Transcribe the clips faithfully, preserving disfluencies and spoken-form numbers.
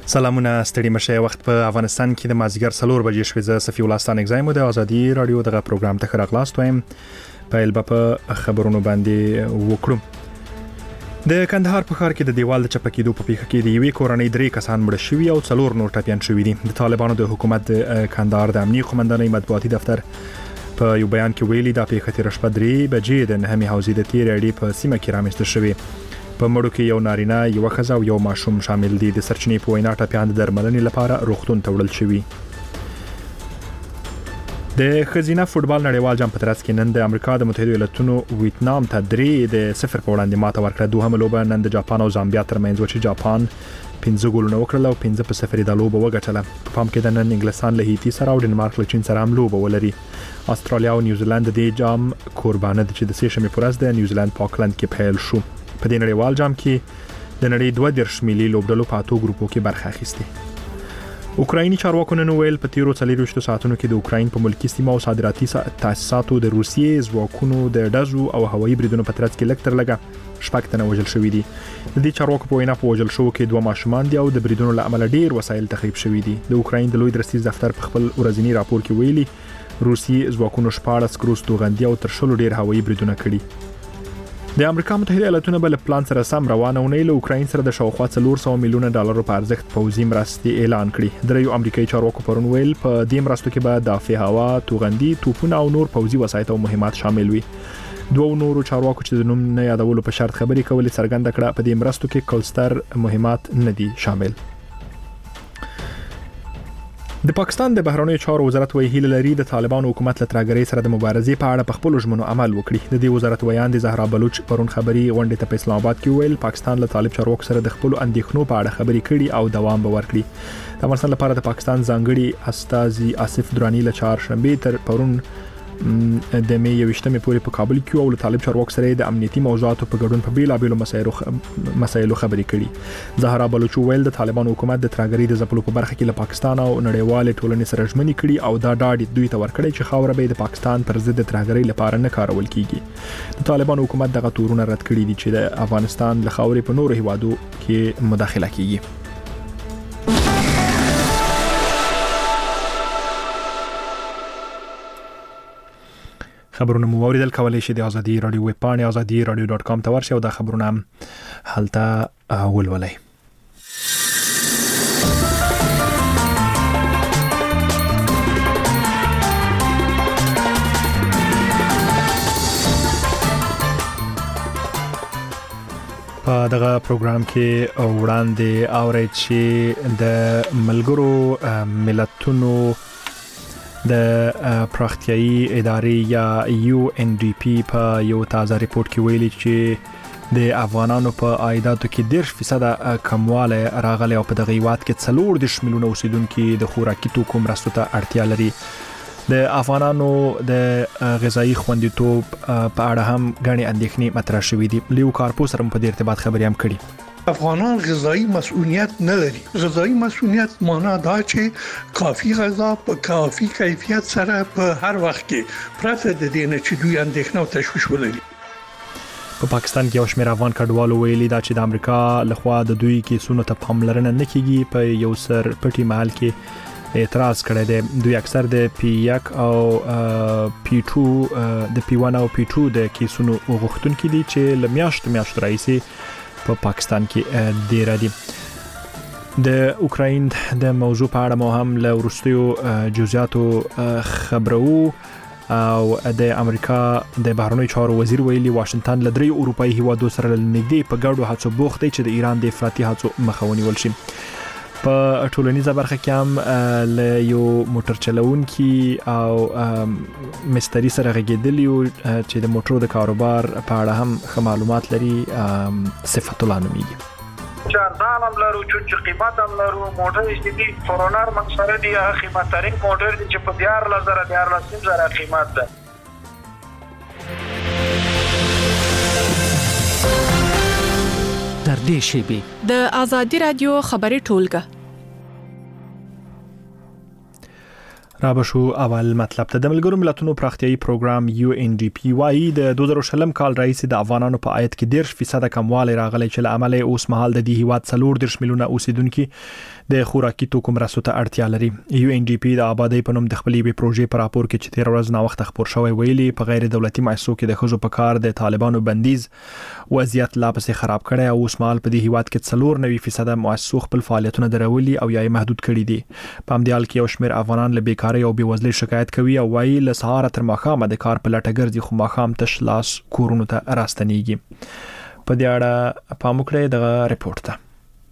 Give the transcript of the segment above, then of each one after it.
سلامونه ستړي مشه وخت په افغانستان کې د مازیګر څلور بجې شوې ز صفي ولستان اگزایم د ازادي رادیو دغه پروګرام ته خراغلاست وایم په البته خبرونو باندې وکړو د کندهار په ښار کې د دیوال د چپکېدو په پیښه کې د یوې کورنۍ درې کسان مړ شوي او څلور نور ټپیان شوي دي. د طالبانو د حکومت د کندهار د امنیتي قومندانۍ مطبوعاتي دفتر په یو بیان کې ویلي دا پیښه تیر شپه درې بجې د نهمې حوزې د تیر اړې په سیمه کې رامنځته شوې. په مړو کې یو نارینه یو ښځه او یو ماشوم شامل دي. د سرچینې په وینا ټپیان د درملنې لپاره روغتون ته وړل شوي. د ښځینه فوټبال نړیوال جام په ترڅ کې نن د امریکا د متحده ایالاتونو ویتنام ته درې د صفر په وړاندې ماته ورکړه. دوهمه لوبه نن د جاپان او زامبیا ترمنځ و چې جاپان پنځه ګولونه وکړل او پنځه په صفر د لوبه وګټله. په پام کې د نن انګلستان له هیتی سره او ډنمارک له چین سره هم لوبه ولري. استرالیا او نیوزیلند د جام قربانه دي چې د سه شنبې پر ورځ د نیوزیلند په آکلند کې پیل شو. په دې نړیوال جام کې د نړۍ دوه دیرش ملي لوبډلو په اتو ګروپو کې برخه اخیسته. اوکرایني چارواکو نن ویل په تیرو څلورویشتو ساعتونو کې د اوکراین په ملکی سیمه او صادراتي تاسیساتو د روسیې ځواکونو د ډزو او هوایي بریدونو په ترڅ کې لکټر لګه شپږ تنه وژل شوي دي. د دې چارواکو په وینا په وژل شوو کې دوه ماشومان دي او د بریدونو له امله ډیر وسایل تخریب شوي دي. د اوکراین د لوی درستیز دفتر په خپل ورځنی راپور کې ویلي روسیې ځواکونو شپاړس کروز توغندي او تر شلو ډیر هوایي بریدونه کړي. د امریکا متحده ایالاتونو بل پلان سره سم روانه ونې له اوکراین سره د شاوخوا څلور سوه میلیونه ډالر په ارزښت پوځي مرستې اعلان کړي. دریو امریکایي چارواکو پرون ویل په دې مرستو کې به دافع هوا، توغندي، توپونه او نور پوځي وسایط او مهمات شامل وي. دوه نورو چارواکو چې د نوم نه یادولو په شرط خبرې کولې څرګنده کړه په دې مرستو کې کلستر مهمات نه دي شامل. د پاکستان د بهرنیو چارو وزارت وایي هیله لري د طالبانو حکومت له ترهګرۍ سره د مبارزې په اړه په خپلو ژمنو عمل وکړي. د دې وزارت ویان د زهرا بلوچ پرون خبري غونډې ته په اسلام آباد کې ویل پاکستان له طالب چارواکو سره د خپلو اندېښنو په اړه خبرې کړي او دوام به ورکړي. د افغانستان لپاره د پاکستان ځانګړي استازي آصف درانی له چهارشنبه تر پرون د مې یوشتمې پورې په کابل کې او له طالب چارواکو سره د امنیتي موضوعاتو په ګډون په بیلابېلو مسایلو مسایلو خبرې کړي. زهرا بلوچ ویل د طالبانو حکومت د ترهګرۍ د ځپلو په برخه کې له پاکستان او نړیوال ټولنې سره ژمنې کړي او دا ډاډ دوی ته ورکړي چې خاوره به د پاکستان پر ضد د ترهګرۍ لپاره نه کارول کیږي. د طالبانو حکومت دغه تورونه رد کړي دي چې د افغانستان له خاورې په نورو هیوادو کې مداخله کیږي. خبرونه مو اوریدل کولای شئ د ازادي رادیو ویب پاڼه ازادي رادیو ډاټ کام ته ورشئ او دا خبرونه هم هلته ولولئ. په دغه پروګرام کې وړاندې اورئ چې د ملګرو ملتونو د پراختیایي ادارې یا یو ان ډي پی په یو تازه ریپورت کې ویلي چې د افغانانو په عایداتو کې ډېر فیصد کموالی راغلی او په دغه هیواد کې څلور دېرش میلیونه اوسیدونکي د خوراکي توکو مرستو ته اړتیا لري. د افغانانو د غذایي خوندیتوب په اړه هم ګڼې اندېښنې مطرح شوې دي. لیو کارپو سره په دې ارتباط خبرې هم کړي. افغانان غذایی مسئولیت نه لري. غذایی مسئولیت معنا دا چې کافی غذا په کافی کیفیت سره په هر وخت کې پرته د دې نه چې دوی اندېښنه او تشویش ولري. په پاکستان کې یو شمېر افغان کډوالو ویلي دا چې د امریکا لخوا د دوی کیسونو ته پاملرنه نه کیږي. په یو سر پټي محل کې اعتراض کړی دی. دوی اکثر د پی یک او پی ټو د پی ون او پی ټو د کیسونو غوښتونکي دي چې له میاشتو میاشتو راهیسې په پاکستان کې ډیر دي. د اوکراین د موضوع په اړه مو هم له وروستیو جزئیاتو خبرو او د امریکا د بهرنیو چارو وزیر ویلي واشنگټن له درې اروپایي هیوادو سره نږدې په ګډو هڅو بوخت دی چې د ایران د افراطي هڅو مخه ونیول شي. په ټولنیزه برخه کې هم له یو موټر چلوونکي او مستری سره غږیدلی چې د موټرو د کاروبار په اړه هم ښه معلومات لري. صفت الله نومیږي. چاردان هم لرو چې قیمت هم لرو. موټر چې دی فورونر منصره دی قیمت ترین موټر دی چې په دیار لزره دیار لسیم زره قیمت ده. در دې شیبې د ازادي رادیو خبري ټولګه را بشو اول مطلب ته د ملګرو ملتونو پراختیایي پروګرام یو ان ډي پی وايي د دوه زره شلم کال رئیس د افغانانو په عاید کې ډېر فیصد کموالی راغلی چې له امله اوس مهال د دې هیواد څلور دېرش میلیونه اوسیدونکي د خوراکي توکو مرستو ته اړتیا لري. یو ان ډي پی د آبادی په نوم د خپلې وی پروژې پر راپور کې چې تیر ورځ نا وخت خبر شوی ویلي په غیر دولتي مؤسسو کې د خزو په کار د طالبانو بندیز وضعیت لا پسې خراب کړي او اوس مهال په دې هیواد کې څلور نوي فیصد مؤسسو خپل فعالیتونه درولي او یا محدود کړي دي. په همدې حال کې یو شمېر افغانان له بیکارۍ او بېوزلۍ شکایت کوي او وایي له سهار تر ماښامه د کار په لټه ګرځي خو ماښام تش لاس کورونو ته راستنیږي. په دې اړه پام وکړئ دغه ریپورت ته.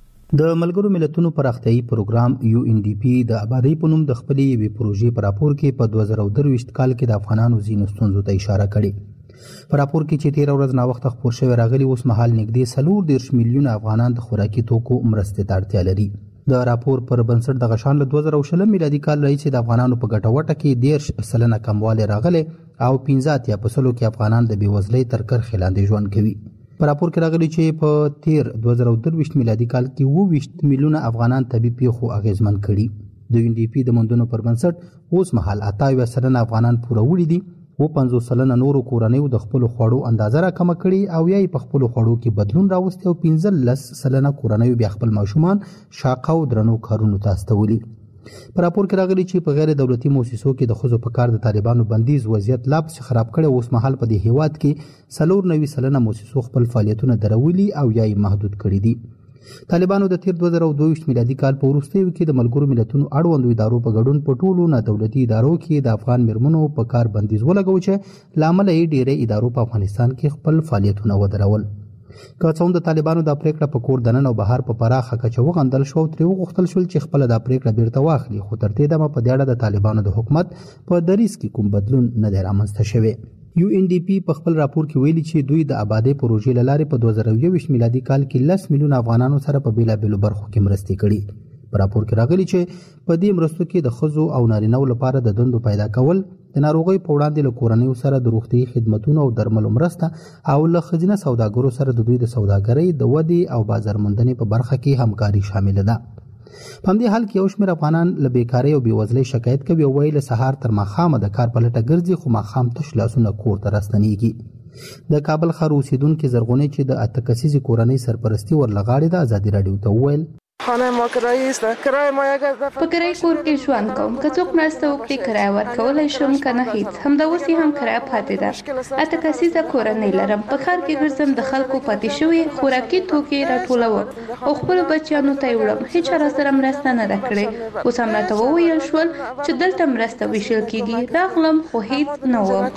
د ملګرو ملتونو پراختیایي پروګرام یو ان ډي پی د آبادی په نوم د خپلې یوې پروژې په راپور کې په دوه زره درویشت کال کې د افغانانو ځینو ستونزو ته اشاره کړې. په راپور کې چې تیر ورځ نا وخت خبر شوی راغلی اوس مهال نږدې څلور دېرش میلیونه افغانان د خوراکي توکو مرستې ته اړتیا لري. د راپور پر بنسټ د غشان له دوه زره شل میلادي کال راهیسې د افغانانو په ګټه کې دېرش سلنه کموالی راغلی او پنځه اتیا په سلو کې افغانان د بېوزلۍ تر کرښې لاندې ژوند کوي. په راپور کې راغلی چې په تیر دوه زره درویشت میلادي کال کې اووه ویشت میلیونه افغانان طبي پیښو اغیزمن کړي. د یو ان ډي پی د موندنو پر بنسټ اوس مهال اته اویا سلنه افغانان پوره وړي دي او پنځوس سلنه نورو کورنیو د خپل خوړو اندازه راکمه کړي او یا په خپل خوړو کې بدلون راوستي او پنځلس سلنه کورنیو بیا خپل ماشومان شاقه او درنو کارونو ته استولي. په راپور کې راغلی چې په غیر دولتي مؤسسو کې د خزو په کار د طالبانو بندیز وضعیت لا پسې خراب کړي. اوس مهال په دې هیواد کې څلور نوي سلنه مؤسسو خپل فعالیتونه درولي او یا یې محدود کړي دي. طالبانو د تیر دوه زره دوه ویشت میلادي کال په وروستیو کې د ملګرو ملتونو اړوندو ادارو په ګډون په ټولو نه دولتي ادارو کې د افغان میرمنو په کار بندیز ولګاوه چې لامل یې ډېرې ادارو په افغانستان کې خپل فعالیتونه ودرول. که څوم د طالبانو د پریکړه په کور دننه او بهر په پراخه کچه وغندل شو تر یو غوښتل شول چې خپل د پریکړه بیرته واخلي خو تر دې دمه په دې اړه د طالبانو د حکومت په دریځ کې کوم بدلون نه دی رامنځته شوی. یو ان ډي پی په خپل راپور کې ویلي چې دوی د آبادی پروژې لارې په دوه زره یوویشت میلادي کال کې لس میلیونه افغانانو سره په بیلابیلو برخو کې مرستې کړي. په راپور کې راغلی چې په دې مرستو کې د ښځو او نارینه‌و لپاره د دندو پیدا کول، د ناروغۍ په وړاندې له کورنیو سره د روغتیايي خدمتونو او درملو مرسته او له ښځینه سوداګرو سره د دوی د سوداګرۍ د ودې او بازارموندنې په برخه کې همکاري شامل ده. په همدې حال کې یو شمېر افغانان له بیکارۍ او بېوزلۍ شکایت کوي او وایي له سهار تر ماښامه د کار په لټه ګرځي خو ماښام تش لاسونه کور ته راستنیږي. د کابل ښار اوسیدونکي زرغونې چې د اته کسیزې کورنۍ سرپرستي ورلغاړې ده ازادي راډیو ته وویل خانه ما کرایه است. کرایه ما یک په کرایه کور کې ژوند کوم. که څوک مرسته وکړي کرایه ورکولی شم که نه هیڅ. همدا اوس یې هم کرایه پاتې ده. اته کسیزه کورنۍ لرم. په ښار کې ګرځم د خلکو پاتې شوي خوراکي توکي راټولوم او خپلو بچیانو ته یې وړم. هیچ چا راسره مرسته نه ده کړې. اوس هم راته وویل شول چې دلته مرسته ویشل کېږي. راغلم خو هیڅ نه وم.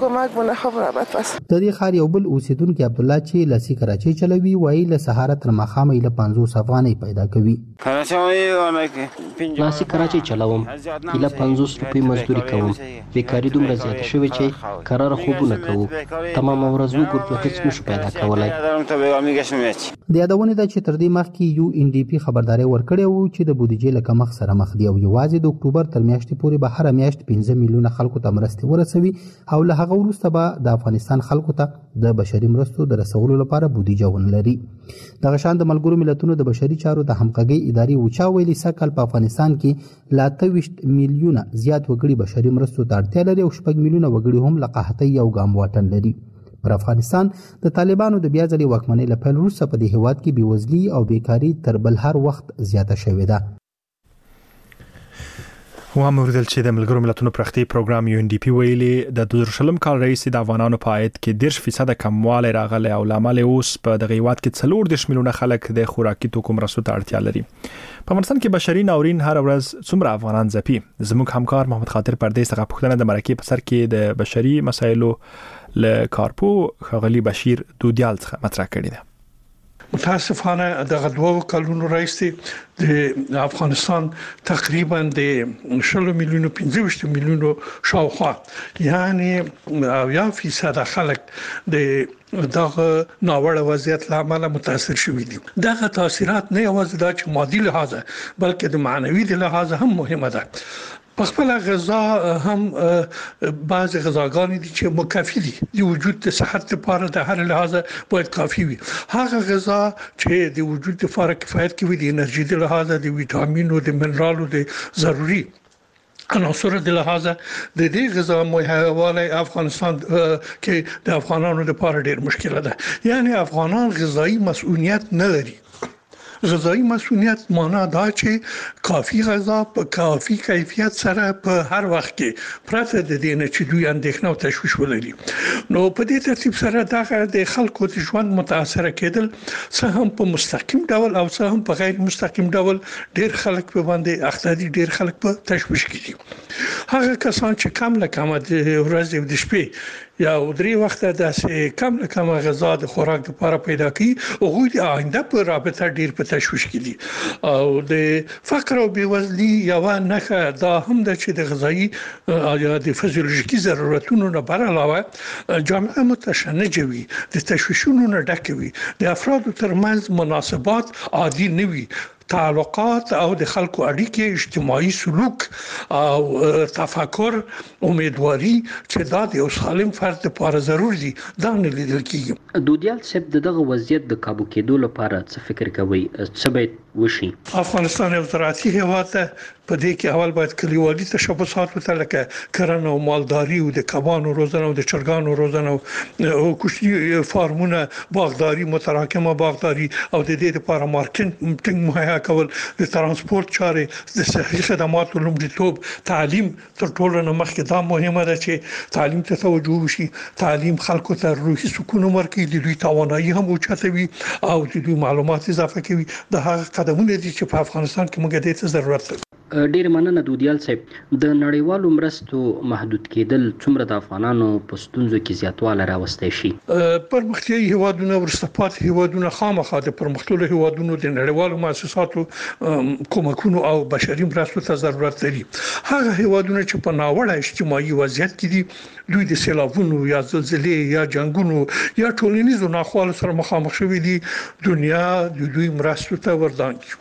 د دې ښار یو بل اوسیدونکي عبدالله چې لاسي کراچۍ چلوي وایي له سهاره تر ماښامه یې له پنځوس افغانۍ پیدا کوي. لاسي کراچۍ چلوم. ایله پنځوس روپۍ مزدوري کوم. بیکاري دومره زیاته شوې چې قراره خوبونه کوو. تمامه ورځ وګرځو هیڅ نشو پیدا کولی. د یادونې ده چې تر دې مخکې یو ان ډي پی خبرداری ورکړی و چې د بودیجې له کمښت سره مخ دي او یوازې د اکتوبر تر میاشتې پورې به هره میاشت پنځه میلیونه خلکو ته مرستې ورسوي او له هغه وروسته به د افغانستان خلکو ته د بشري مرستو د رسولو لپاره بودیجه ونه لري. دغه شان د ملګرو ملتونو د بشري چارو د همغږۍ ادارې وچا ویلي سږ کال په افغانستان کې له اته ویشت میلیونه زیات وګړي بشري مرستو ته اړتیا لري او شپږ میلیونه وګړي هم له قحطۍ یو ګام واټن لري. پر افغانستان د طالبانو د بیا ځلې واکمنۍ له پیل وروسته په دې هیواد کې بېوزلي او بیکاري تر بل هر وخت زیاته شوې ده. و هم اوریدل چې د ملګرو ملتونو پراختیایي پروګرام یو ان ډي پی ویلي د دوه زره شلم کال راهیسې د افغانانو په عاید کې دېرش فیصده کموالی راغلی او له امله اوس په دغه هیواد کې څلور دېرش میلیونه خلک د خوراکي توکو مرستو ته اړتیا لري. په افغانستان کې بشري ناورین هر ورځ څومره افغانان ځپي؟ زموږ همکار محمد خاطر پردیس څخه پوښتنه د مرکې په سر کې د بشري مسایلو له کارپو ښاغلي بشیر دودیال څخه مطرح کړې ده. متاسفانه دغه دوه کلونو راځي د افغانستان تقریبا د شل میلیونو پنځه ویشت میلیونو شاوخوا یعنی اویا فیصد خلک د دغه ناوړه وضعیت لامل متاثر شوي دي. دغه تاثیرات نه یوازې د چې مادي لحاظ بلکې د معنوي لحاظ هم مهمه ده. په خپل غذا هم بعض غذاګانې دي چې مکفي دي د وجود د صحت لپاره د هر لحاظ باید کافي وي. هغه غذا چې د وجود لپاره کفایت کوي د انرژي د لحاظ د ویټامینو د منرالو د ضروري عناصر د لحاظ د دې غذا مهیواله افغانستان کې د افغانانو لپاره ډېر مشکل ده. یعنی افغانان غذایی مسؤلیت نه لري غذایی مسؤلیت معنا دا چې کافي غذا په کافي کیفیت سره په هر وخت کې پرته د دې نه چې دوی اندېښنه او تشویش ولري. نو په دې ترتیب سره دا د خلکو د ژوند متاثر کېدل څه هم په مستقیم ډول او څه هم په غیر مستقیم ډول ډېر خلک په باندې اخته دي، ډېر خلک په تشویش کې دي. هغه کسان چې کم له کم د ورځې او د شپې یا درې وخته د کم له کم غذا د خوراک لپاره پیدا کوي، هغه د آینده په رابطه ډیر په تشویش کې دي. او د فقر او بیوزلي یو نه دا هم د چې د غذایی یا د فزیولوژیکي ضرورتونو نه بر علاوه جامعه متشنجه وي، د تشویشونو نه ډکه وي، د افرادو ترمنځ مناسبات عادي نه وي، تعلقات او د خلکو اړیکې، اجتماعي سلوک او تفکر، امیدواري چې دا د یو سالم فرد لپاره ضروري دي، دا نه لیدل کیږي. دودیال صاحب دغه وضعیت د کابو کېدو لپاره څه فکر کوي؟ څه باید وشي؟ افغانستان یو زراعتي هیواد ده، په دې کې اول باید کلیوالي تشبثات وته لکه کرنه او مالداري او د کبانو روزنه او د چرګانو روزنه او کوچني فارمونه، باغداري، متراکمه باغداري او د دې لپاره مارکیټینګ مهیا کول، د ترانسپورت چارې، د صحي خدماتو لومړیتوب، تعلیم تر ټولو نه مخکې دا مهمه ده چې تعلیم ته توجه وشي. تعلیم خلکو ته روحي سکون ورکوي، د دوی توانایي هم اوچتوي او د دوی معلومات اضافه کوي. د هغه قدمونه دي چې په افغانستان کې موږ د دې ضرورت لرو. ډیر مننه دودیال صاحب. د نړیوالو مرستو محدود کېدل څومره د افغانانو په ستونزو کې زیاتوالی راوستی شي؟ پرمختیایي هیوادونه، وروسته پاتې هیوادونه خامخا د پرمختللو هیوادونو د نړیوالو مؤسساتو کومکونو او بشري مرستو ته ضرورت لري. هغه هیوادونه چې په ناوړه اجتماعي وضعیت کې دي، دوی د سیلابونو یا زلزلې یا جنگونو یا ټولنیزو ناخوالو سره مخامخ شوي دي، دنیا د دوی مرستو ته وردانګي.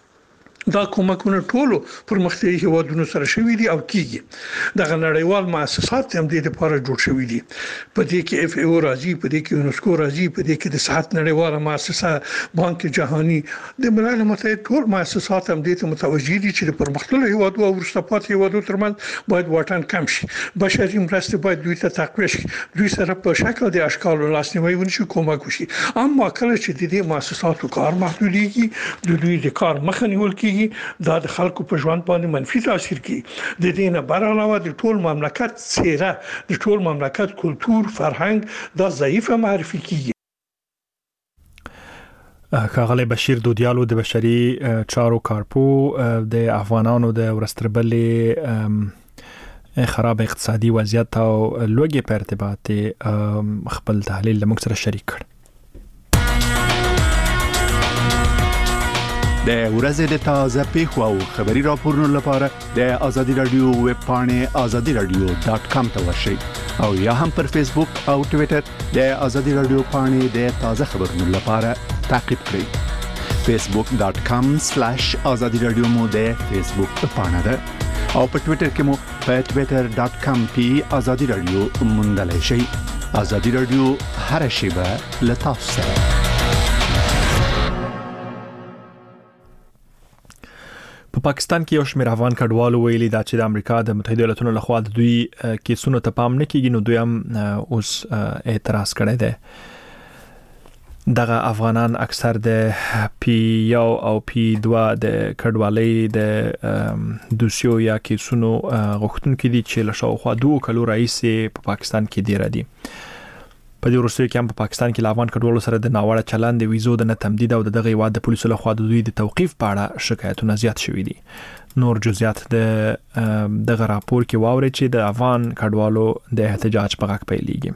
دا کومکونه ټولو پرمختیایي هیوادونو سره شوي دي او کیږي. دغه نړیوال مؤسسات هم د دې لپاره جوړ شوي دي. په دې کې اف ای او راځي، په دې کې یونسکو راځي، په دې کې د صحت نړیواله مؤسسه، بانک جهانی، د ملل متحد ټول مؤسسات هم دې ته متوجه دي چې د پرمختللو هیوادونو او وروسته پاتې هیوادونو ترمنځ باید واټن کم شي. بشري مرستې باید دوی ته تقویه شي، دوی سره په شکل د اشکالو لاسنیوي ونشي، کومک وشي. اما کله چې د دې مؤسساتو کار محدودېږي، د دوی د کار مخه نیول کیږي، دا د خلکو په ژوند باندې منفي تاثیر کوي. د دې نه بر علاوه د ټول مملکت څیره، د ټول مملکت کلتور، فرهنګ دا ضعیفه معرفي کیږي. ښاغلی بشیر دودیالو د بشري چارو کارپو د افغانانو د ورستربلې خراب اقتصادي وضعیت او لوږې په ارتباط خپل تحلیل له موږ سره شریک کړ. د ورځې د تازه پیښو او خبري راپورونو لپاره د آزادي رادیو ویب پاڼې آزادي رادیو ډاټ کام ته ورشئ او یا هم پر فیسبوک او ټوئیټر د آزادي رادیو پاڼې د تازه خبرونو لپاره تعقیب کړئ. فیسبوک ډاټ کام سلیش آزادي رادیو مو د فیسبوک پاڼه ده او په ټوئیټر کې مو په ټوئیټر ډاټ کام پی آزادي رادیو موندلای شئ. آزادي رادیو هر شیبه له تاسو سره. په پاکستان کې یو شمېر افغان کډوالو ویلي دا چې د امریکا د متحده ایالاتونو لخوا د دوی کیسونو ته پام نه کیږي، نو دوی هم اوس اعتراض کړی دی. دغه افغانان اکثر د پی یو او پی دوه د کډوالۍ د دوسیو یا کیسونو غوښتونکي دي چې له شاوخوا دوه کلو راهیسې په پاکستان کې دي ردي. په دې وروستیو کې هم په پاکستان کې افغان کډوالو سره د ناوړه چلند، د ویزو د نه تمدید او دغه هیواد د پولیسو لخوا د دوی د توقیف په اړه شکایتونه زیات شوي دي. نور جزئیات د دغه راپور کې واورئ چې د افغان کډوالو د احتجاج په غږ پیلېږي.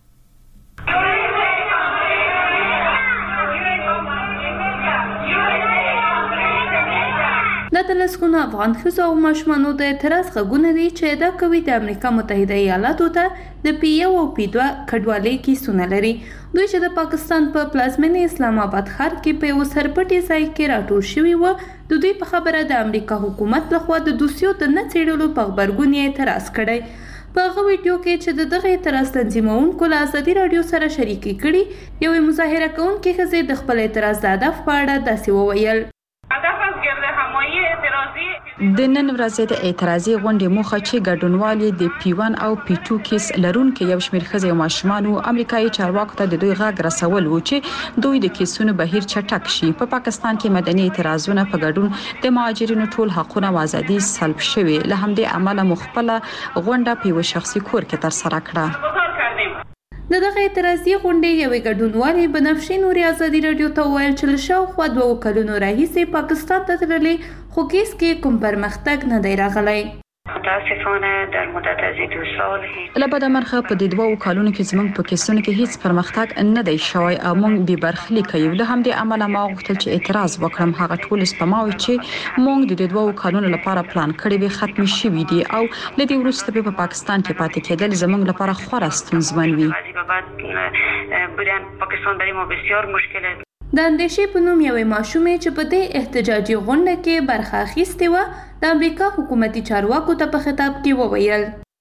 دا د لسګونو افغان ښځو او ماشومانو د اعتراض غږونه دي چې ادعا کوي د امریکا متحده ایالاتو ته د پی یو او پی دوه کډوالۍ کیسونه لري. دوی چې د پاکستان په پلازمینه اسلام آباد ښار کې په یو سرپټي ځای کې راټول شوي وو، د دوی په خبره د امریکا حکومت لخوا د دوسیو د نه څېړلو په غبرګون یې اعتراض کړی. په هغه ویډیو کې چې د دغه اعتراض تنظیمونکو له ازادي رادیو سره شریکي کړي، یوې مظاهره کوونکې ښځې د خپل اعتراض د هدف په اړه داسې وویل: هدف از گرد همایی اعتراضی د نن ورځې د اعتراضي غونډې موخه چې ګډونوالي د پی ون او پی ټو کیس لرونکو یو شمېر ښځې او ماشومان امریکایي چارواکو ته د دوی غږ رسول و چې دوی د کیسونو بهیر چټک شي. په پا پاکستان کې مدني اعتراضونه په ګډون د مهاجرینو ټول حقوقونه او ازادي سلب شوي. له همدې امله مخبله غونډه په یو شخصي کور کې تر سره کړه. د دغه اعتراضي غونډې یوې ګډونوالې بنفشې نوري ازادي رادیو ته وویل چې له شاوخوا دوه کلونو راهیسې پاکستان ته تللې خو کیس کې کوم پرمختګ نه دی راغلی. متاسفانه در مدت از دو سال له بده مرغه په دې دوه کلونو کې زموږ په کیسونو کې هیڅ پرمختګ نه دی شوی او موږ به برخلیک یو. له همدې امله ما غوښتل چې اعتراض وکړم. هغه ټول سپماوي چې موږ د دې دوه کلونو لپاره پلان کړی وي ختم شوي دي او له دې وروسته په پاکستان کې پاتې کېدل زموږ لپاره خورا ستونزمن وي. بودن پاکستان برای ما بسیار مشکله. د اندیشې په نوم یوې ماشومې چې په دې احتجاجي غونډه کې برخه اخیستې وه د امریکا حکومتي چارواکو ته په خطاب کې وویل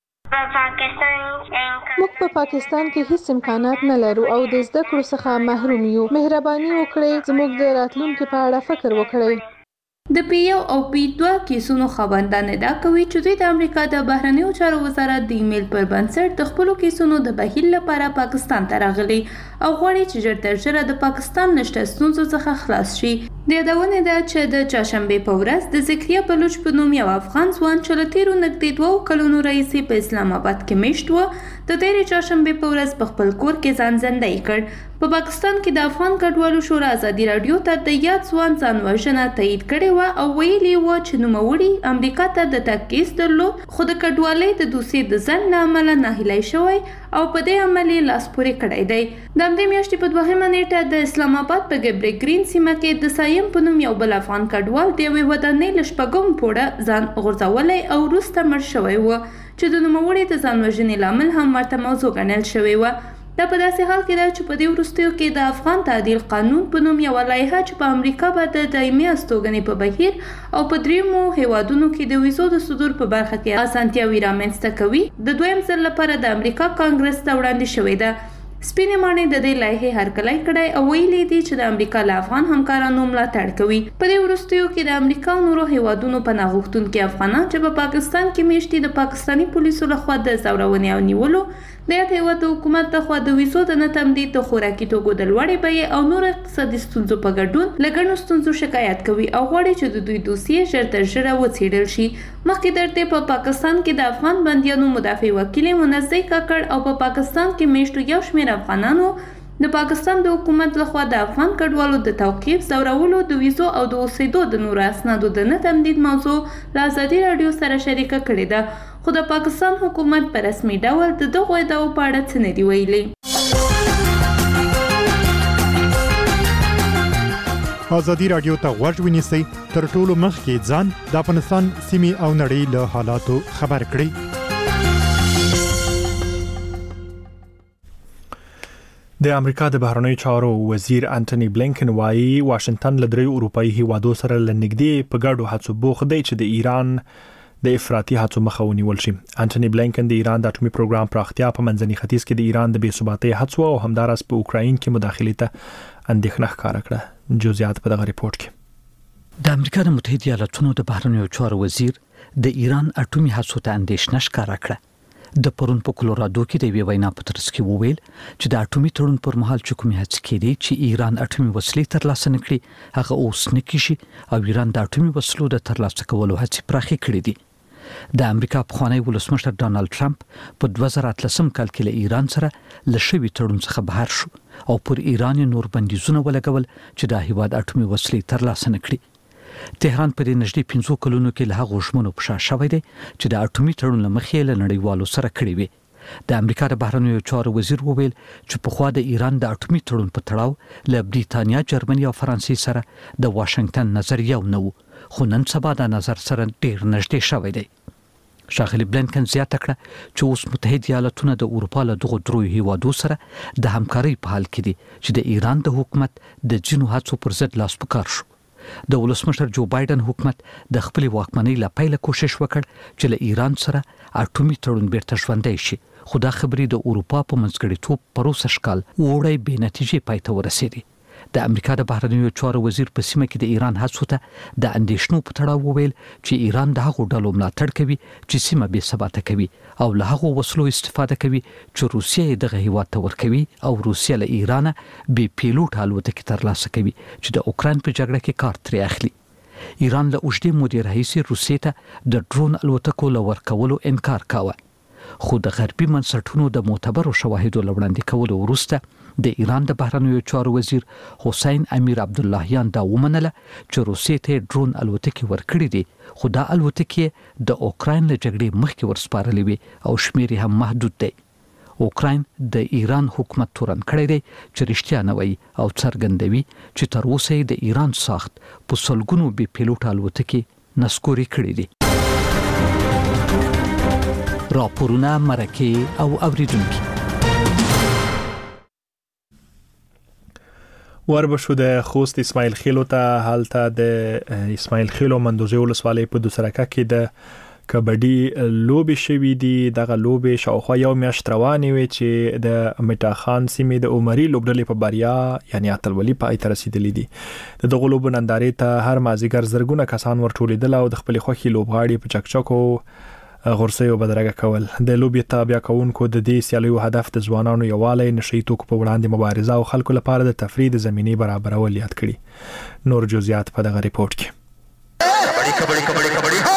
موږ په پاکستان کې هیڅ امکانات نه لرو او د زده کړو څخه محروم یو. مهرباني وکړئ زموږ د راتلونکي په اړه فکر وکړئ. د پی یو او پی دوه کیسونو خاوندان ادعا کوي چې دوی د امریکا د بهرنیو چارو وزارت د ایمیل پر بنسټ د خپلو کیسونو د بهیر لپاره پاکستان ته راغلي او غواړي چې ژر تر ژره د پاکستان نشته ستونزو څخه خلاص شي. د یادونې ده چې د چهارشنبې په ورځ د ذکریا بلوچ په نوم یو افغان ځوان چې له تیرو نږدې دوو کلونو راهیسې په اسلام آباد کې میشت و د تېرې چهارشنبې په ورځ په خپل کور کې ځان ژوندی کړ. په پاکستان کې د افغان کډوالو شورا ازادي رادیو ته د یاد ځوان ځان وژنه تایید کړې وه او ویلي وو چې نوموړي امریکا ته د تګ کیس درلود خو د کډوالۍ د دوسیې د ځنډ له امله ناهیلی شوی او په دې عمل یې لاس پورې کړی دی. د همدې میاشتې په دوهمه نیټه د اسلام آباد په ګبرې ګرین سیمه کې د سایم په نوم یو بل افغان کډوال د یوې ودانۍ له شپږم پوړه ځان غورځولی او وروسته مړ شوی و چې د نوموړي د ځان وژنې لامل هم ورته موضوع ګڼل شوې وه. دا په داسې حال کې ده چې په دې وروستیو کې د افغان تعدیل قانون په نوم یوه لایحه چې په امریکا به د دایمي استوګنې په بهیر او په دریمو هیوادونو کې د ویزو د صدور په برخه کې اسانتیاوې رامنځته کوي د دویم ځل لپاره د امریکا کانګرس ته وړاندې شوې ده. سپینې ماڼۍ د دې لایحې هرکلی کړی او ویلي دي چې د امریکا له افغان همکارانو ملاتړ کوي. په دې وروستیو کې د امریکا او نورو هیوادونو پناه غوښتونکي افغانان چې په پاکستان کې میشت دي د پاکستاني پولیسو لخوا د ځورونې او نیولو د یاد هیواد د حکومت لخوا د ویزو د نه تمدید د خوراکي توکو د لوړې بیې او نور اقتصادي ستونزو په ګډون له ګڼو ستونزو شکایت کوي او غواړي چې د دوی دوسیې ژر تر ژره وڅېړل شي. مخکې درته په پاکستان کې د افغان بندیانو مدافع وکیل منزه کاکړ او په پاکستان کې میشتو یو شمېر افغانانو د پاکستان د حکومت لخوا د افغان کډوالو د توقیف، ځورولو، د ویزو او د اوسېدو د نورو اسنادو د نه تمدید موضوع له ازادي راډیو سره شریکه کړې ده خو د پاکستان حکومت په رسمي ډول د دغو ادعاو په اړه څه نه دي ویلي. ازادي راډیو ته غوږ ونیسئ تر ټولو مخکې ځان د افغانستان سیمې او نړۍ له حالاتو خبر کړئ. د امریکا د بهرنیو چارو وزیر انټونی بلینکن وايي واشنگټن له درې اروپایي هیوادو سره لنګدي په ګډو هڅو بوخت دی چې د ایران د افراطي هڅو مخه ونیول شي. انټونی بلینکن د ایران د اټومي پروګرام پراختیا په منځني ختیځ کې د ایران د بې ثباتۍ هڅو او همدارس په اوکراین کې مداخلې ته اندېښنه ښکاره کړه. جزئیات په دغه ریپورت کې. د امریکا د متحده ایالاتونو د بهرنیو چارو وزیر د ایران اټومي هڅو ته اندېښنه ښکاره کړه. د پرون په کولورادو کې د یوې وینا په ترڅ کې وویل چې د اټومي تړون پر مهال چې کومې هڅې کېدې چې ایران اټومي وسلې ترلاسه نه کړي هغه اوس نه کیږي او ایران د اټومي وسلو د ترلاسه کولو هڅې پراخې کړې دي. د امریکا پخوانی ولسمشر ډانلډ ټرمپ په دوه زره اتلسم کال کې له ایران سره له شوي تړون څخه بهر شو او پر ایران نور بندیزونه ولګول چې د هیواد اټومي وسلې ترلاسه نه کړي. تهران په دې نږدې پنځو کلونو کې له هغو ژمنو په شا شوی دی چې د اټومي تړون له مخې له نړیوالو سره کړې وي. د امریکا د بهرنیو چارو وزیر وویل چې پخوا د ایران د اټومي تړون په تړاو له بریتانیا، جرمني او فرانسې سره د واشنگټن نظر یو نه و خو نن سبا د نظر سره ډیر نږدې شوی دی. ښاغلي بلینکن زیاته کړه چې اوس متحده ایالاتونه د اروپا له دغو دریو هیوادو سره د همکارۍ په حال کې دي چې د ایران د حکومت د ځینو هڅو پر ضد لاس په کار شو. د ولسمشر جو بایدن حکومت د خپل واکمنۍ لپاره کوشش وکړ چې له ایران سره اټومي تړون بیرته ژوندی شي خو دا خبرې د اروپا په منځګړیتوب پروسه شکال وړي به نتیجې پای ته ورسېدې. د امریکا د بهرنیو چارو وزیر په سیمه کې د ایران هڅو ته د اندېښنو په تړاو وویل چې ایران د هغو ډلو ملاتړ کوي چې سیمه بې ثباته کوي او له هغو وسلو استفاده کوي چې روسیه یې دغه هیواد ته ورکوي او روسیه له ایران بې پیلوټ الوتکې ترلاسه کوي چې د اوکراین په جګړه کې کار ترې اخلي. ایران له اوږدې مودې راهیسې روسیې ته د ډرون الوتکو له ورکولو انکار کاوه، خو د غربي منصټونو د معتبرو شواهدو له وړاندې کولو وروسته د ایران د بهرنیو چارو وزیر حسین امیر عبداللهیان دا ومنله چې روسیې ته ډرون الوتکې ورکړې دي، خو دا الوتکې د اوکراین له جګړې مخکې ورسپارلې وي او شمیر هم محدود دی. اوکراین د ایران حکومت تورن کړی دی چې رښتیا نه وایي او څرګندوي چې تر اوسه یې د ایران ساخت په سلګونو بې پیلوټ الوتکې نسکوري کړي دي. راپورونه، مرکې او اوریدونکي. وربشو د خوست اسماعیل خیلو ته حالته د اسماعیل خیلو مندوزي ولسوالۍ په دوسرکه کې د کبډي لوبې شوې دي. دغه لوبې شاوخوا یو میاشت روانې وي چې د میټاخان سیمې د عمري لوبډلې په بریا یعنی اتلولي پای ته رسیدلې دي. د دغه لوبو نندارې ته هر مازیګر زرګونه کسان ورټولېدل او د خپل خوښي لوبغاړي په چکچکو غورسیو بدرګه کول. د لوبې تابع کوونکو د دې سیالیو هدف د ځوانانو یووالی، نشي توکو په وړاندې مبارزه او خلکو لپاره د تفریح د زمینې برابرول یاد کړي. نور جزئیات په دغه ریپورت کې. کبډي کبډي کبډي کبډي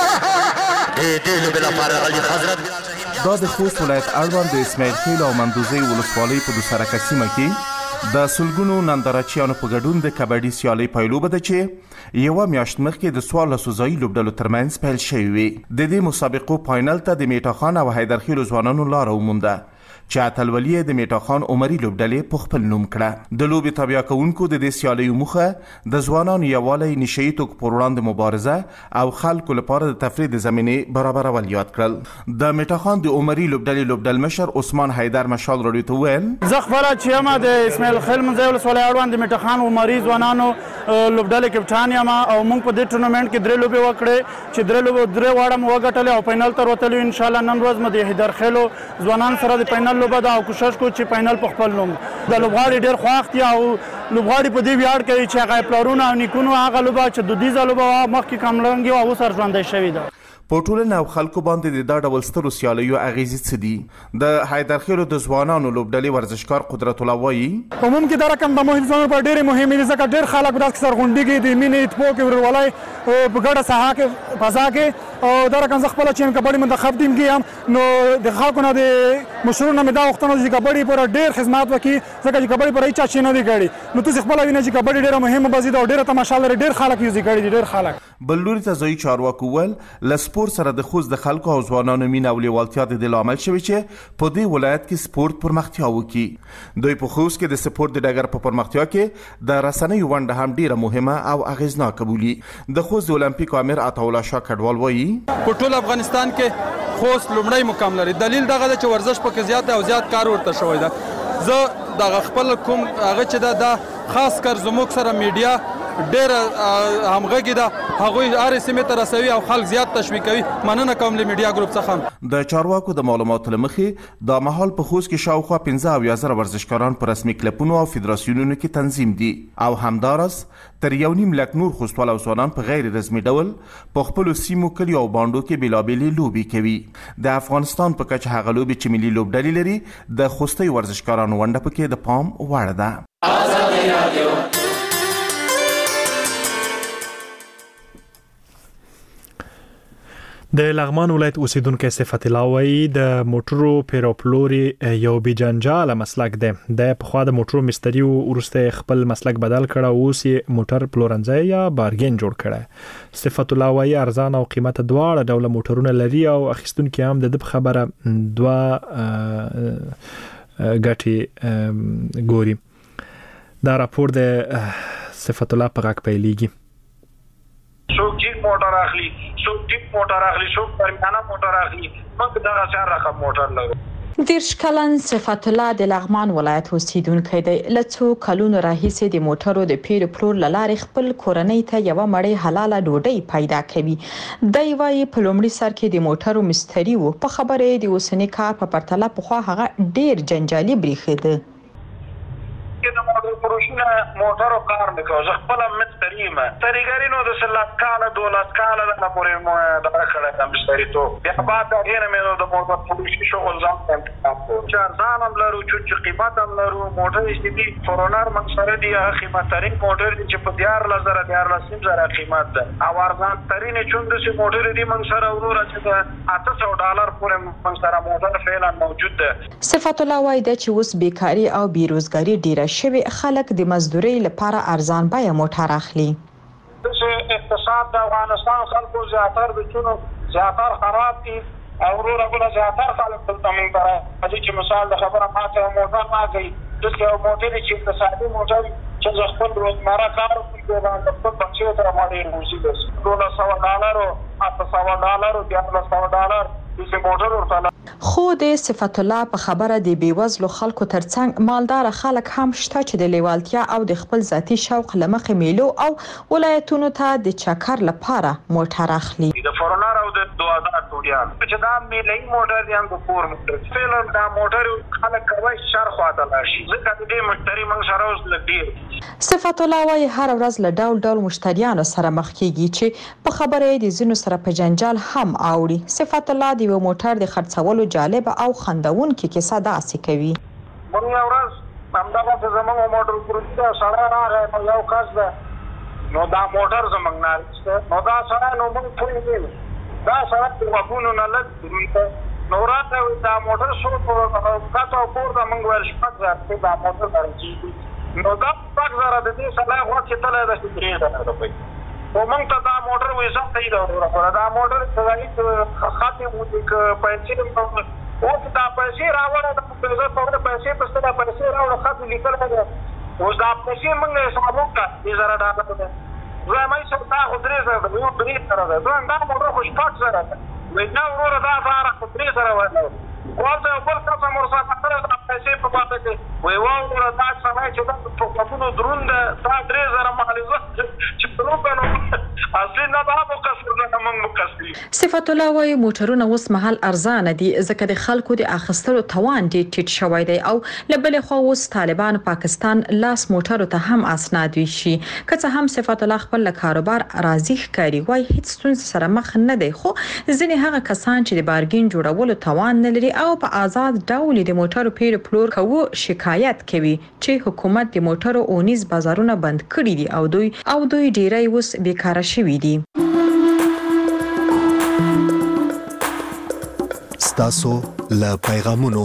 دې دې لوبې لپاره غلي حضرت دا د خوست ولایت اړوند د اسماعیل خیل او مندوزي ولسوالۍ په دوسرکه سیمه کې د سلګونو نندارچیانو په ګډون د کبډي سیالۍ پیلوبه ده چې یوه میاشت مخکې د څوارلسو ځایي لوبډلو ترمنځ پیل شوې وي. د دې مسابقو فاینل ته د میټاخان او حیدرخیلو ځوانانو لاره ومونده چې اتلولي د میټاخان عمري لوبډلې په خپل نوم کړه. د لوبې تابع کوونکو د دې سیالیو موخه د ځوانانو یووالی، نشي توکو پر وړاندې مبارزه او خلکو لپاره د تفریح د زمینې برابرول یاد کړل. د میټاخان د عمري لوبډلې لوبډل مشر عثمان حیدر مشال رادیو ته ویل زه خبره چې یم د اسماعیل خیل منځي ولسوالۍ اړوند د میټاخان عمري ځوانانو لوبډلې کپټان یم او موږ په دې ټورنمنټ کې درې لوبې وکړې چې درې لوبې درې واړه مو وګټلې او فاینل ته وتلو. ان شاء الله نن ورځ مو د حیدرخیلو ځوانان سره د فاینل لوبه ده او کوشش کو چې فاینل په خپل نوم د لوبغاړي ډېر خوښ دي او لوبغاړي په دې ویاړ کوي چې هغه پلارونه او نیکونو هغه لوبه چې دودیزه لوبه مخکې کمرنګي او اوس ژوندۍ شوې ده. په ټولنه او خلکو باندې د دا ډول سترو سیالیو اغیزې څه دي؟ د حیدرخیلو د ځوانانو لوبډلې ورزشکار قدرت الله وایي عموم کې دا رقم د مهم ځوانانو په ډېرې مهمې دي ځکه ډېر خلک داسې سرغونډېږي د مینې اتفاق ورورولۍ په ګډه ساحه کې فضا کې او دا رقم زه خپله چې یم کبډي منتخب ټیم کې یم نو د خلکو نه د مشرونو مې دا غوښتنه چې کبډي پر ډېر خدمات وکړي ځکه چې کبډي پر هېچا چې نه دي کړي. نو تاسې خپله وینئ چې کبډي ډېره مهمه بازي ده او ډېره تماشا لري، ډېر خلک یې کړي دي، ډېر خلک. بل لوري ته ځایي چارواکو ویل له سپورت سره د خوست د خلکو او ځوانانو مینه او لیوالتیا د دې لامل شوي چې په دې ولایت کې سپورت پرمختیا وکړي. دوی په خوست کې د سپورت د ډګر په پرمختیا کې د رسنیو ونډه هم ډیره مهمه او اغیزناکه بولي. د خوست د المپیک امیر عطاالله شاه کډوال وایي په ټول افغانستان کې خوست لومړی مقام لري. دلیل دغه ده چې ورزش پکې زیات او زیات کار ورته شوی ده. زه دغه خپل کوم هغه چې ده دا خاص کر زموږ سره میډیا ډېره همغږي ده، هغوی هرې سیمې ته رسوي او خلک زیات تشویق کوي. مننه کوم له میډیا ګروپ څخه. د چارواکو د معلوماتو له مخې دا مهال په خوست کې شاوخوا پنځه اویا زره ورزشکاران په رسمي کلبونو او فدراسیونونو کې تنظیم دي او همداراز تر یو نیم لک نور خوستوال او ځوانان په غیر رسمي ډول په خپلو سیمو، کلیو او بانډو کې بېلابېلې لوبې کوي. د افغانستان په کچه هغه لوبې چې ملي لوبډلې لري د خوستي ورزشکارانو ونډه پکې د پام وړ ده. د لغمان ولایت اوسیدونکو صفت الله وایي د موټرو پیروپلوري یو بجنجال مسلک دی. د پخوا د موټرو مستری ورسته خپل مسلک بدل کړه، اوس یې موټر پلورنځي یا بارګین جوړ کړه. صفت الله وایي ارزان او قیمت دواړه ډول موټرونه لري او اخیستونکو هم د دې خبره دوا ګټي ګوري. دا راپور د صفت الله په غاک پیلېږي. څوک جیپ موټر اخلي، څوک ټیپ موټر اخلي، څوک درمیانه موټر اخلي. موږ دغه څه رقم موټر لرو. دیرش کلن صفت الله د لغمان ولایت اوسیدونکی دی. له څو کلونو راهیسې د موټرو د پیر پلور له لارې خپل کورنۍ ته یوه مړۍ حلاله ډوډۍ پیدا کوي. دی وایي په لومړي سر کې د موټرو مستري و، په خبره یې د اوسني کار په پرتله پخوا هغه ډېر جنجالي برېښېده. د موټر موټر فروشونه موټرو کار نه کوي. زه خپله مستري یم، مستریګري نو د سلات کاله دولس کاله دغه پورې دغه کړی ده مستریتوب. بیا بعد د هغې نه مې نو د موټر فروشي شغل ځان ته انتخاب کړو چې ارزان هم لرو، چې قیمت هم لرو. موټر چې دي فورونر موږ سره دي، هغه قیمتترین موټر دي چې په دیارلس زره دیارلس نیم زره قیمت ده، او ارزان ترین چون داسې موټر دي موږ سره وروره چې د اته سوه ډالر پورې موږ سره موټر فعلا موجود ده. صفت الله وایي چې اوس بیکاري او بیروزګاري ډیره شوې، خلک د مزدورۍ لپاره ارزان بیه موټر اخلي. داسې اقتصاد د افغانستان خلکو زیاتر د چونو زیاتر خراب دي او وروره بله زیاتر خلک دلته موږ ته راځي چې مثال د خبره ما ته موټر ما کوي، داسې یو موټر چې اقتصادي موټر چې زه خپل روزمره کار وکړم د خپل بچیو سره ما ډېر روزي ده، دولس سوه ډالرو اته سوه ډالرو دیارلس سوه ډالر داسې موټر ورته. خو د صفت الله په خبره د بېوزلو خلکو ترڅنګ مالدار خلک هم شته چې د لیوالتیا او د خپل ذاتي شوق له مخې میلو او ولایتونو ته د چکر لپاره موټر اخلي. د فورونر او د دوازده ټوډیان چې دا میلهي موټر دي هم د کور موټر فعلا دا موټر خلک کوي شر خواته لاړ شي، ځکه د دې مشتري موږ سره اوس لږ ډېر. صفت الله وایي هر ورځ له ډول ډول مشتریانو سره مخ کېږي چې په خبره یې د ځینو سره په جنجال هم اوړي. صفت الله د یو موټر د خرڅولو جالب او خندونکې کیسه داسې کوي. موږ یو ورځ همدغسې زموږ موټر فروشي ده، سړی راغی نو یو کس ده نو دا موټر زموږ نه اخیسته، نو دا سړی نو موږ پوه نه دا سړی د غوږونو نه لږ دروند ده، نو راته وایي دا موټر څو کته او پورته موږ ویل شپږ زره دا موټر درم کېږي، نو دا شپږ زره د دې سړی غوږ چې تللی ده چې درې زره روپۍ، خو موږ ته دا موټر وایي ځه صحیح ده وروره دا موټر څه خطې مو که پیسې اوس دا پیسې راوړه د زه په وړه پیسې پسې دا پیسې راوړه خط مې لیکلی ده، اوس دا پیسې موږ حساب وکړه دې زره ډالر ده، وایم ای صاحب دا خو درې زره ده، یو درې زره ده، دویم دا موټر خو شپږ زره ده، وایي نه وروره دا زاره خو درې زره ویلی خو هلته یو بل کس هم ورسره کتلی دا پیسې په باطه کې وایي وا وروره دا سړی چې دا په غوږونو دروند ده دا درې زره مالیزه چې دروند ده نو اصلي نه دا مقصر نه موږ مقصر. صفت الله وایي موټرونه اوس مهال ارزانه دي ځکه د خلکو د اخیستلو توان ډېر ټیټ شوی دی او له بلې خوا اوس طالبان پاکستان لاس موټرو ته هم اسناد ویشي. که څه هم صفت الله خپل له کاروبار راضي ښکاري، وایي هیڅ ستونزې سره مخ نه دی، خو ځینې هغه کسان چې د بارګین جوړولو توان نه لري او په آزاد ډول د موټرو پیر پلور کوو شکایت کوي چې حکومت د موټرو اونیز بازارونه بند کړي دي او دوی او دوی ډیری اوس بیکاره شوي دي. ستاسو له پیغامونو.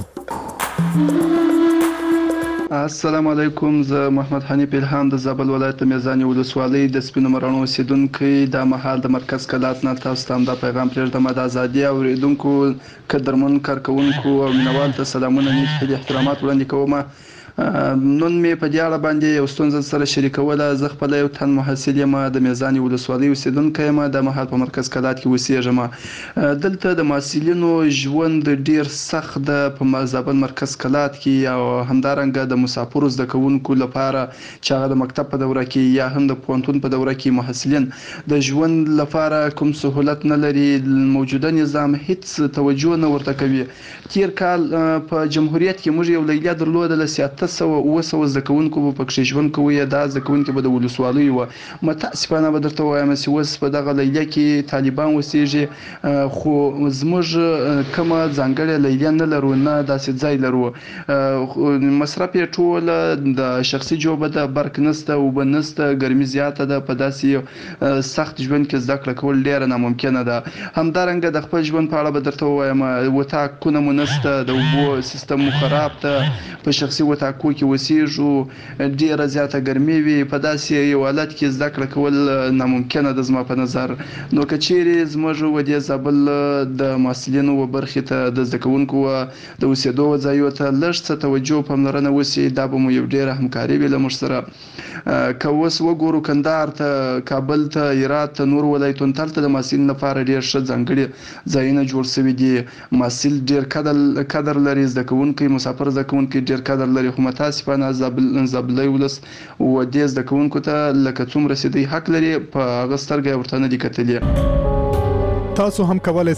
السلام علیکم، زه محمد حنیف الهام د زابل ولایت میزانې ولسوالۍ د سپینو مراڼو اوسیدونکی د مهال د مرکز کلات نه تاسو ته همدا پیغام پرېږدم. د ازادي اوریدونکو قدرمن کارکوونکو او مینوال ته سلامونه نیت احترامات وړاندې کوم. نن مې په دې اړه باندې یو ستونزه سره شریکوله. زه خپل یو تن محصل یم، د میزانې ولسوالۍ اوسیدونکی یم، د مهال په مرکز کلات کې اوسېږم. دلته د محصلینو ژوند ډیر سخت ده په زابل مرکز کلات کې، او همدارنګه د مسافرو زده کوونکو لپاره چې هغه د مکتب په دوره کې یا هم د پوهنتون په دوره کې محصلین د ژوند لپاره کوم سهولت نه لري. موجوده نظام هیڅ توجه نه ورته کوي. تیر کال په جمهوریت کې موږ یو لیلیه درلودله چې اته سوه اوه سوه زده کوونکو به پکښې ژوند کوي، دا زده کوونکي به د ولسوالۍ وه. متاسفانه به درته ووایم چې اوس په دغه لیلیه کې طالبان اوسېږي، خو زموږ کومه ځانګړې لیلیه نه لرو، نه داسې ځای لرو. مصرف یې ټوله د شخصي جوبه ده، برق نشته، اوبه نشته، ګرمي زیاته ده. په داسې سخت ژوند کې زده کړه کول ډېره ناممکنه ده. همدارنګه د خپل ژوند په اړه به درته ووایم، وطاقونه مو نشته، د اوبو سیستم مو خراب ده، په شخصي وطاقو کې اوسېږو، ډېره زیاته ګرمي وي. په داسې یو حالت کې زده کړه کول ناممکنه ده زما په نظر. نو که چیرې زموږ و دې زابل د محصلینو و برخې ته د زده کوونکو د اوسېدو ځایو ته لږ څه توجه پاملرنه وشي، دا به مو یو ډېره همکاري وي له موږ سره. که اوس وګورو کندهار ته، کابل ته، هرات ته، نور ولایتونو ته، هلته د محصلینو لپاره ډېر ښه ځانګړي ځایونه جوړ شوي دي. محصل ډېر قدر لري، زده کوونکی مسافر زده کوونکی ډېر قدر لري، خو متاسفانه زابلۍ ولس و دې زده کوونکو ته لکه څومره چې دوی حق لري په هغه سترګه ورته نه دي کتلي. تاسو هم کولای